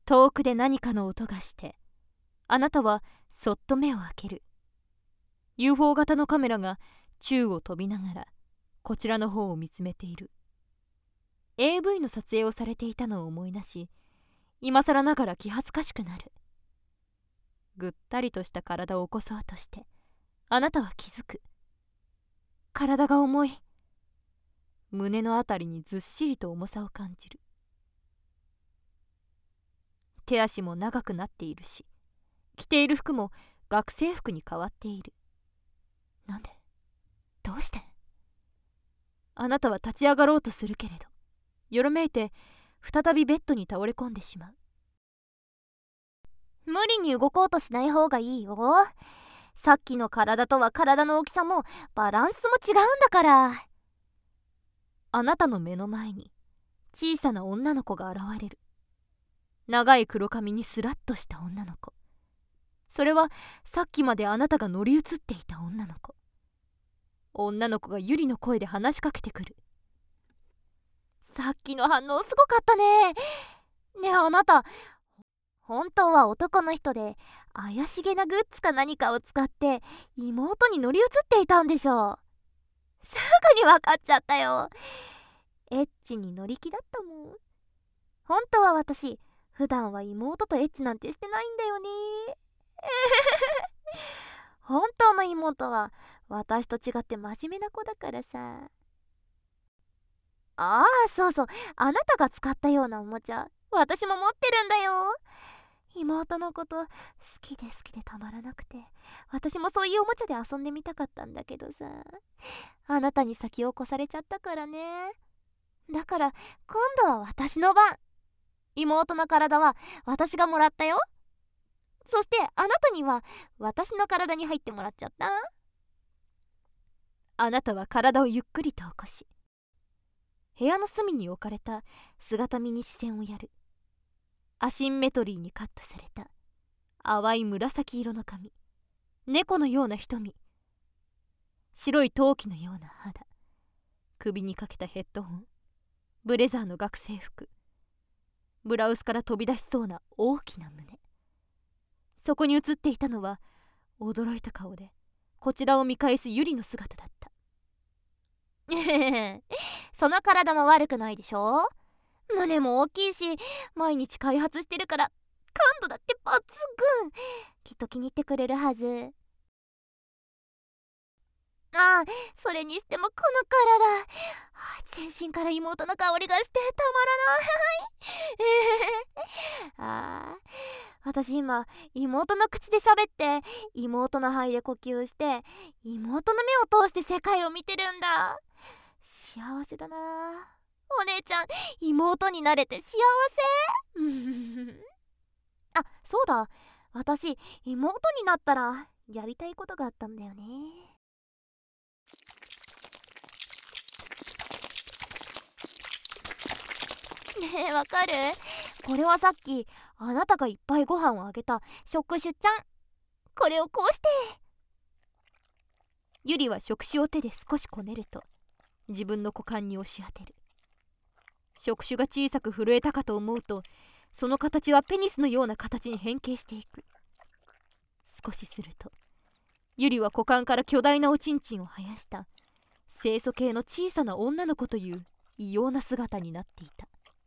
遠くで何かの音がして、あなたはそっと目を開ける。 UFO 型のカメラが宙を飛びながらこちらの方を見つめている。 AV の撮影をされていたのを思い出し、今更ながら気恥ずかしくなる。ぐったりとした体を起こそうとしてあなたは気づく。体が重い。胸のあたりにずっしりと重さを感じる。手足も長くなっているし、着ている服も学生服に変わっている。なんで？どうして？あなたは立ち上がろうとするけれど、よろめいて再びベッドに倒れ込んでしまう。 無理に動こうとしない方がいいよ。さっきの体とは体の大きさもバランスも違うんだから。 あなたの目の前に小さな女の子が現れる。長い黒髪にスラッとした女の子。それはさっきまであなたが乗り移っていた女の子。女の子がユリの声で話しかけてくる。 さっきの反応すごかったね。ねえあなた、本当は男の人で怪しげなグッズか何かを使って妹に乗り移っていたんでしょ。すぐに分かっちゃったよ。エッチに乗り気だったもん。本当は私普段は妹とエッチなんてしてないんだよね。本当の妹は私と違って真面目な子だからさ。ああそうそう、あなたが使ったようなおもちゃ私も持ってるんだよ。妹のこと好きでたまらなくて、私もそういうおもちゃで遊んでみたかったんだけどさ、あなたに先を越されちゃったからね。だから今度は私の番。妹の体は私がもらったよ。そしてあなたには私の体に入ってもらっちゃった。 あなたは体をゆっくりと起こし、部屋の隅に置かれた姿見に視線をやる。アシンメトリーにカットされた淡い紫色の髪、猫のような瞳、白い陶器のような肌、首にかけたヘッドホン、ブレザーの学生服、ブラウスから飛び出しそうな大きな胸。そこに映っていたのは驚いた顔でこちらを見返すユリの姿だった。 その体も悪くないでしょ。胸も大きいし毎日開発してるから感度だって抜群。きっと気に入ってくれるはず。ああ、それにしてもこの体、全身から妹の香りがしてたまらない。私今妹の口で喋って妹の肺で呼吸して妹の目を通して世界を見てるんだ。幸せだな。お姉ちゃん妹になれて幸せ。あ、そうだ、私妹になったらやりたいことがあったんだよね。ねえわかる？これはさっきあなたがいっぱいご飯をあげた触手ちゃん。これをこうして。 ユリは触手を手で少しこねると自分の股間に押し当てる。触手が小さく震えたかと思うと、その形はペニスのような形に変形していく。少しするとユリは股間から巨大なおちんちんを生やした清楚系の小さな女の子という異様な姿になっていた。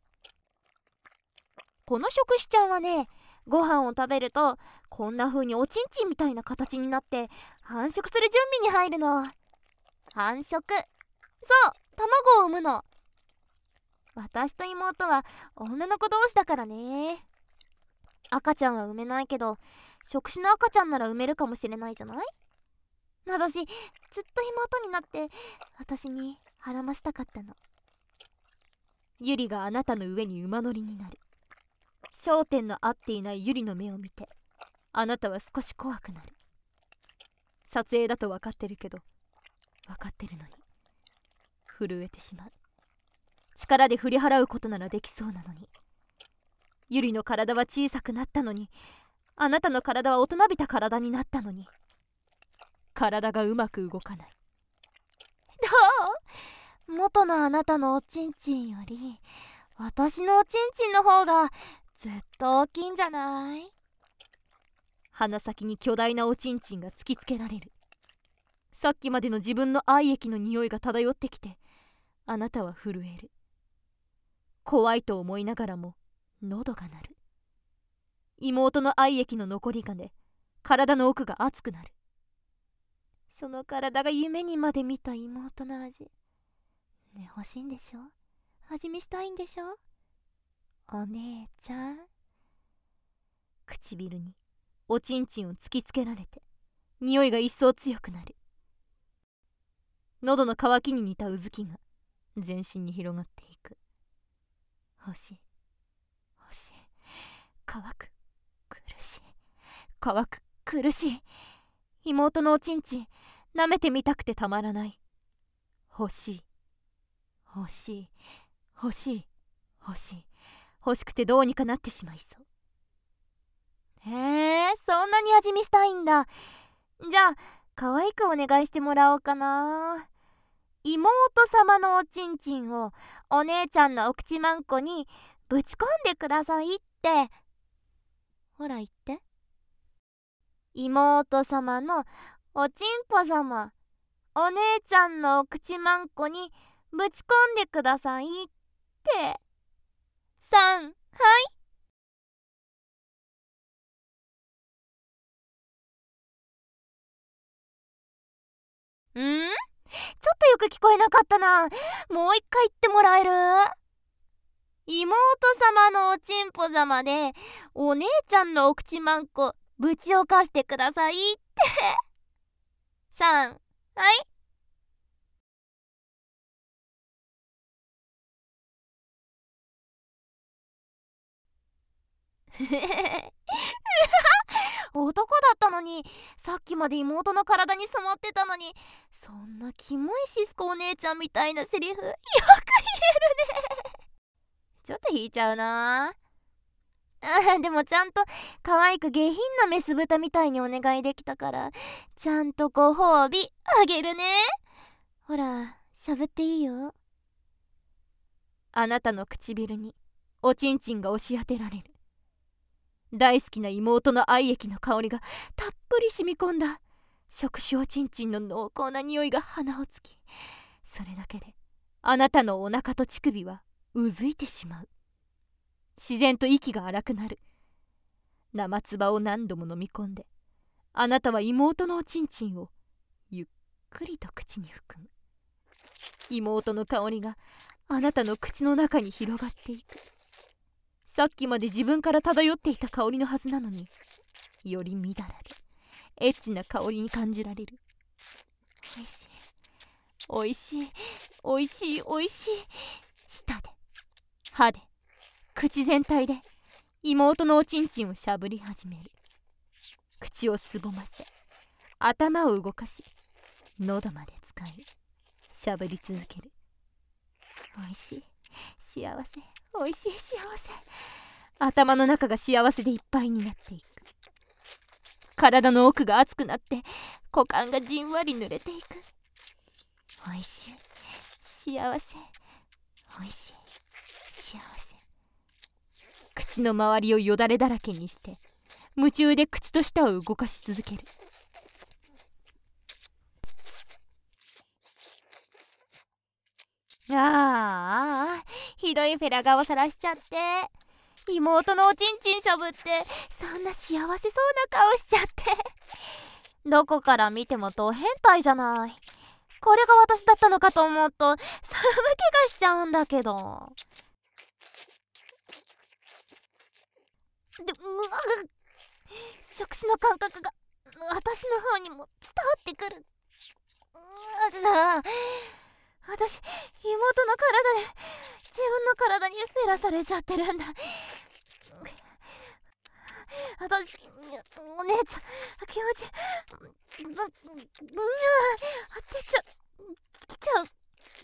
この触手ちゃんはね、ご飯を食べるとこんな風におちんちんみたいな形になって繁殖する準備に入るの。繁殖、そう、卵を産むの。私と妹は女の子同士だからね。赤ちゃんは産めないけど触手の赤ちゃんなら産めるかもしれないじゃない。私ずっと妹になって私に孕ませたかったの。 ユリがあなたの上に馬乗りになる。焦点の合っていないユリの目を見てあなたは少し怖くなる。撮影だと分かってるけど、分かってるのに震えてしまう。力で振り払うことならできそうなのに。ユリの体は小さくなったのに、あなたの体は大人びた体になったのに、体がうまく動かない。 どう？元のあなたのおちんちんより私のおちんちんの方がずっと大きいんじゃない？ 鼻先に巨大なおちんちんが突きつけられる。さっきまでの自分の愛液の匂いが漂ってきて、あなたは震える。怖いと思いながらも喉が鳴る。妹の愛液の残りがね、体の奥が熱くなる。 その体が夢にまで見た妹の味。ね、欲しいんでしょ？味見したいんでしょ？お姉ちゃん。 唇におちんちんを突きつけられて、匂いが一層強くなる。喉の渇きに似たうずきが全身に広がっていく。欲しい、欲しい、乾く、苦しい、乾く、苦しい。妹のおちんちん舐めてみたくてたまらない。欲しい、欲しい、欲しい、欲しい、欲しくてどうにかなってしまいそう。 へえ、そんなに味見したいんだ。じゃあ可愛くお願いしてもらおうかな。妹様のおちんちんをお姉ちゃんのお口まんこにぶち込んでくださいって。ほら言って。妹様のおちんぽ様、お姉ちゃんのお口まんこにぶち込んでくださいって。さん、はい。ちょっとよく聞こえなかったな。もう一回言ってもらえる？妹様のおちんぽ様でお姉ちゃんのお口まんこぶちおかしてくださいってさん、はい。男だったのに、さっきまで妹の体に染まってたのに、そんなキモいシスコお姉ちゃんみたいなセリフよく言えるね。ちょっと引いちゃうな。でもちゃんと可愛く下品なメス豚みたいにお願いできたから、ちゃんとご褒美あげるね。ほら、しゃぶっていいよ。 あなたの唇におちんちんが押し当てられる。大好きな妹の愛液の香りがたっぷり染み込んだ触手おちんちんの濃厚な匂いが鼻をつき、それだけであなたのお腹と乳首はうずいてしまう。自然と息が荒くなる。生唾を何度も飲み込んで、あなたは妹のおちんちんをゆっくりと口に含む。妹の香りがあなたの口の中に広がっていく。さっきまで自分から漂っていた香りのはずなのに、よりみだらでエッチな香りに感じられる。おいしい、おいしい、おいしい、おいしい。舌で、歯で、口全体で妹のおちんちんをしゃぶり始める。口をすぼませ、頭を動かし、喉まで使い、しゃぶり続ける。おいしい、幸せ、おいしい、幸せ。頭の中が幸せでいっぱいになっていく。体の奥が熱くなって股間がじんわり濡れていく。おいしい、幸せ、おいしい、幸せ。口の周りをよだれだらけにして夢中で口と舌を動かし続ける。 ひどいフェラ顔さらしちゃって。妹のおちんちんしゃぶってそんな幸せそうな顔しちゃってどこから見てもド変態じゃない。これが私だったのかと思うと寒気がしちゃうんだけど。触手の感覚が私の方にも伝わってくる。私、妹の体で自分の体にフェラされちゃってるんだ。私、お姉ちゃん、気持ち、当てちゃ、来ちゃう。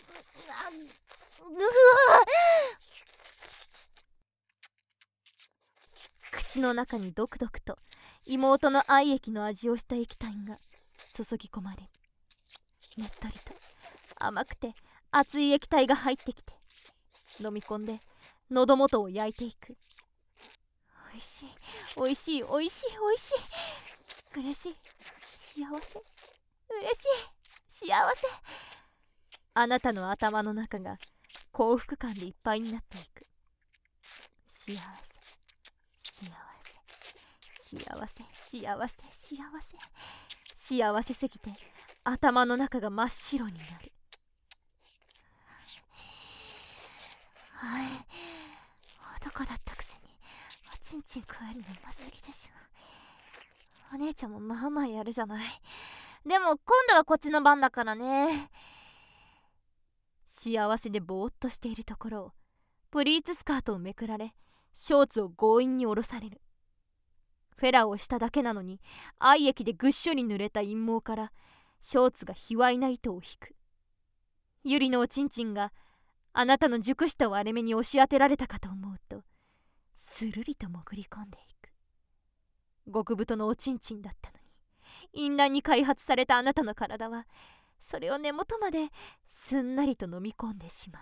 口の中にドクドクと妹の愛液の味をした液体が注ぎ込まれる。ねっとりと甘くて熱い液体が入ってきて飲み込んで喉元を焼いていく。 いしいおいしいおいしいおいしい、嬉しい幸せ嬉しい幸せ。あなたの頭の中が幸福感でいっぱいになっていく。幸せ幸せ幸せ幸せ幸せ幸せすぎて頭の中が真っ白になる。はい、男だったくせにおちんちん食えるのうますぎでしょ。お姉ちゃんもまあまあやるじゃない。 でも今度はこっちの番だからね。 幸せでぼーっとしているところをプリーツスカートをめくられ、ショーツを強引に下ろされる。フェラをしただけなのに愛液でぐっしょり濡れた陰毛からショーツが卑猥な糸を引く。ユリのおちんちんがあなたの熟した割れ目に押し当てられたかと思うと、するりと潜り込んでいく。極太のおちんちんだったのに、淫乱に開発されたあなたの体はそれを根元まですんなりと飲み込んでしまう。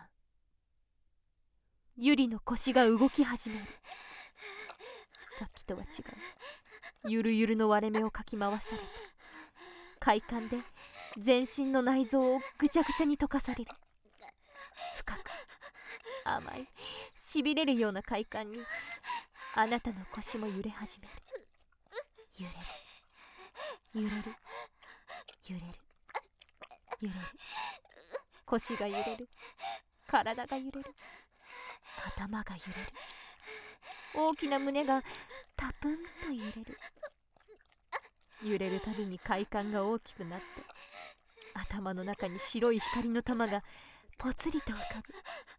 ユリの腰が動き始める。さっきとは違うゆるゆるの割れ目をかき回されて、快感で全身の内臓をぐちゃぐちゃに溶かされる。深く甘いしびれるような快感にあなたの腰も揺れ始める。揺れる揺れる揺れる揺れる。腰が揺れる、体が揺れる、頭が揺れる。大きな胸がタプンと揺れる。揺れるたびに快感が大きくなって、頭の中に白い光の玉がぽつりと浮かぶ。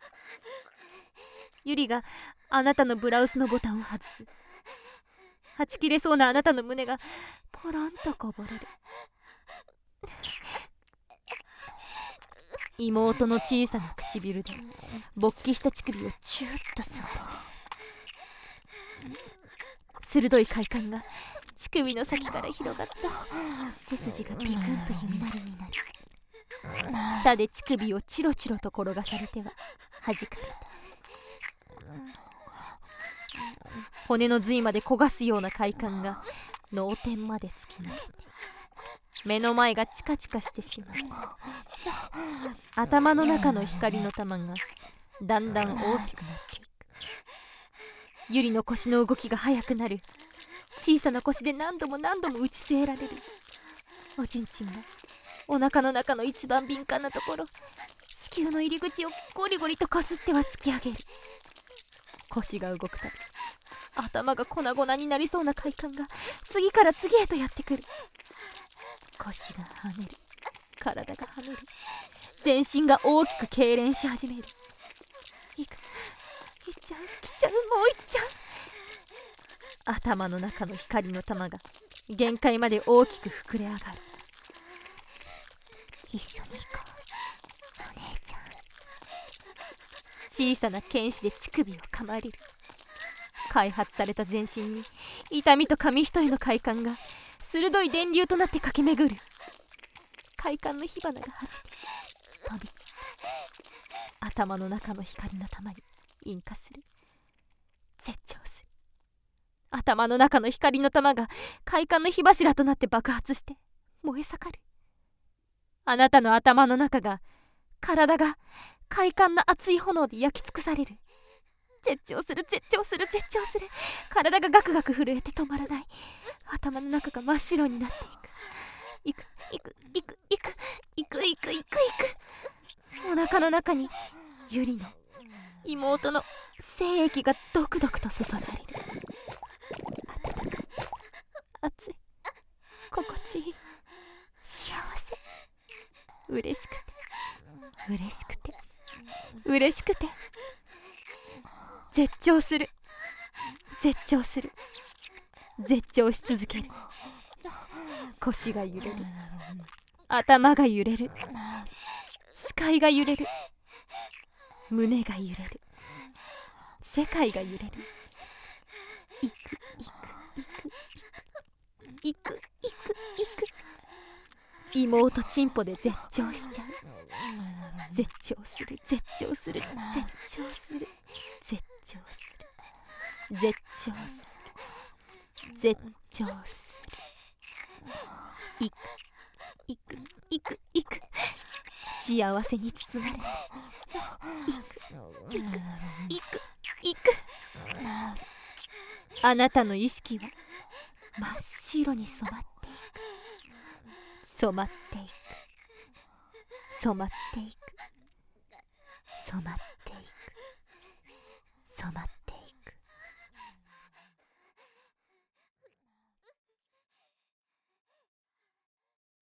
ユリがあなたのブラウスのボタンを外す。はち切れそうなあなたの胸がポロンとこぼれる。妹の小さな唇で勃起した乳首をチューッと吸う。鋭い快感が乳首の先から広がった。背筋がビクンと弓なりになる。舌で乳首をチロチロと転がされては弾かれた。骨の髄まで焦がすような快感が脳天まで突き抜けて、目の前がチカチカしてしまう。頭の中の光の玉がだんだん大きくなっていく。ユリの腰の動きが速くなる。小さな腰で何度も何度も打ち据えられる。おちんちんがお腹の中の一番敏感なところ、子宮の入り口をゴリゴリとこすっては突き上げる。腰が動くたび頭が粉々になりそうな快感が次から次へとやってくる。腰が跳ねる、体が跳ねる、全身が大きく痙攣し始める。いっちゃう、来ちゃう、もういっちゃう。頭の中の光の玉が限界まで大きく膨れ上がる。一緒に行こう、お姉ちゃん。小さな剣士で乳首を噛まれる。開発された全身に痛みと紙一重の快感が鋭い電流となって駆け巡る。快感の火花がはじけ飛び散って頭の中の光の玉に引火する。絶頂する。頭の中の光の玉が快感の火柱となって爆発して燃え盛る。あなたの頭の中が、体が快感の熱い炎で焼き尽くされる。絶頂する絶頂する絶頂する。体がガクガク震えて止まらない。頭の中が真っ白になっていく。いくいくいくいくいくいくいく。お腹の中にユリの妹の精液がドクドクと注がれる。温かい、熱い、心地いい、幸せ。嬉しくて嬉しくて嬉しくて絶頂する絶頂する絶頂し続ける。腰が揺れる、頭が揺れる、視界が揺れる、胸が揺れる、世界が揺れる。いくいくいくいくいくいくいく。妹チンポで絶頂しちゃう。絶頂する絶頂する絶頂する絶頂する絶頂する。 絶頂する。いくいくいくいく、幸せに包まれていくいくいくいく。あなたの意識は真っ白に染まっていく、染まっていく、染まっていく、染まっていく、染まっていく。